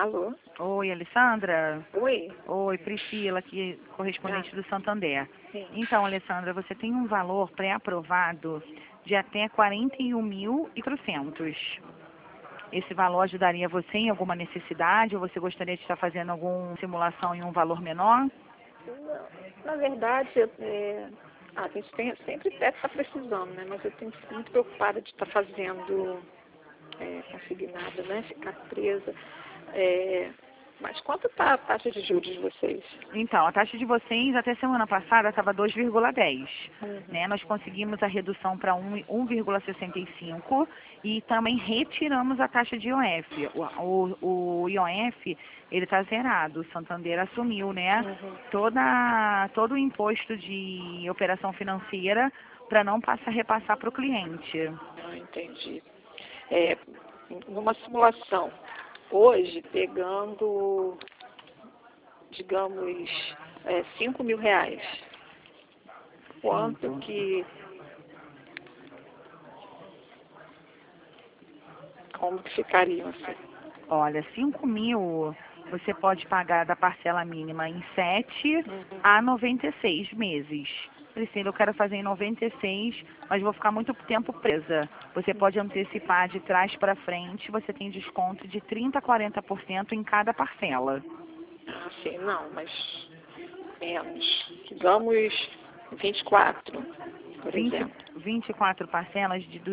Alô? Oi, Alessandra? Oi? Oi, Priscila, aqui, correspondente do Santander. Sim. Então, Alessandra, você tem um valor pré-aprovado de até 41.400. Esse valor ajudaria você em alguma necessidade ou você gostaria de estar fazendo alguma simulação em um valor menor? Não, na verdade, a gente sempre está precisando, né? Mas eu tenho sido muito preocupada de estar fazendo consignado, né? Ficar presa. Mas quanto está a taxa de juros de vocês? Então, a taxa de vocês até semana passada estava 2,10. Uhum. Né? Nós conseguimos a redução para 1,65 e também retiramos a taxa de IOF. O IOF, ele está zerado, o Santander assumiu, né? Uhum. Todo o imposto de operação financeira para não repassar para o cliente. Ah, entendi. Numa simulação, hoje, pegando, digamos, R$ 5.000, quanto que... Como que ficariam assim? Olha, 5.000 você pode pagar da parcela mínima em 7 a 96 meses. Priscila, eu quero fazer em 96, mas vou ficar muito tempo presa. Você pode antecipar de trás para frente, você tem desconto de 30% a 40% em cada parcela. Ah, sim, não, mas menos. Digamos 24, por exemplo. 24 parcelas de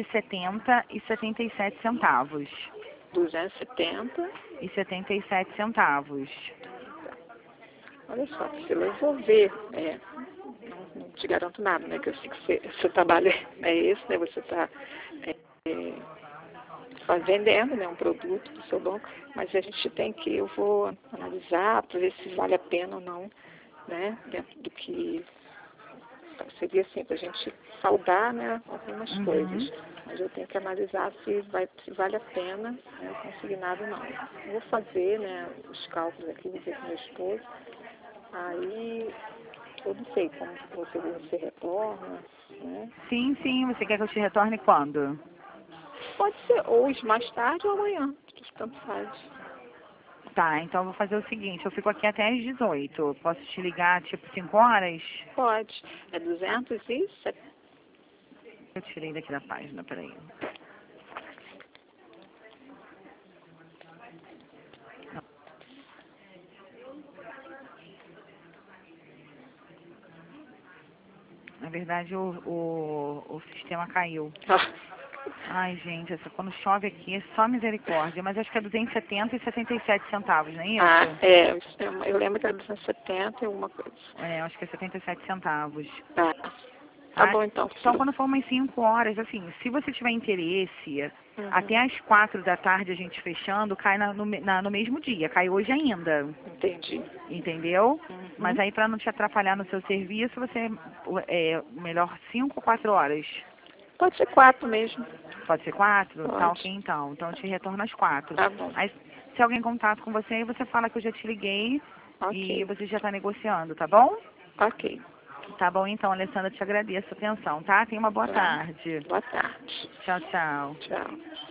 270,77 centavos. 270. E 77 centavos. Olha só, Priscila, eu vou ver. Não te garanto nada, né? Que eu sei que seu trabalho é esse, né? Você está vendendo, né, um produto do seu banco, mas a gente eu vou analisar para ver se vale a pena ou não, né? Dentro do que seria assim, para a gente saldar, né, algumas coisas. Mas eu tenho que analisar se vale a pena, né, o consignado ou não. Eu vou fazer, né, os cálculos aqui, vou ver com meu esposo. Aí eu não sei como você retorna, né? Sim, você quer que eu te retorne quando? Pode ser hoje, mais tarde ou amanhã, tanto faz. Tá, então eu vou fazer o seguinte, eu fico aqui até às 18. Posso te ligar tipo 5 horas? Pode. É 270. Eu tirei daqui da página, peraí. Na verdade, o sistema caiu. Ai, gente, quando chove aqui é só misericórdia. Mas acho que é 270,77 centavos, não é isso? Eu lembro que era 270 e alguma coisa. É, acho que é 77 centavos. Tá bom então. Então, quando for umas 5 horas, assim, se você tiver interesse, até às 4 da tarde a gente fechando, cai no mesmo dia, cai hoje ainda. Entendi. Entendeu? Mas aí, para não te atrapalhar no seu serviço, você melhor 5 ou 4 horas? Pode ser 4 mesmo. Pode ser 4? Pode. Tá ok, então. Então, eu te retorno às 4. Tá bom. Aí, se alguém em contato com você, aí você fala que eu já te liguei e você já está negociando, tá bom? Ok. Tá bom, então, Alessandra, te agradeço a atenção, tá? Tenha uma boa tarde. Boa tarde. Tchau, tchau. Tchau.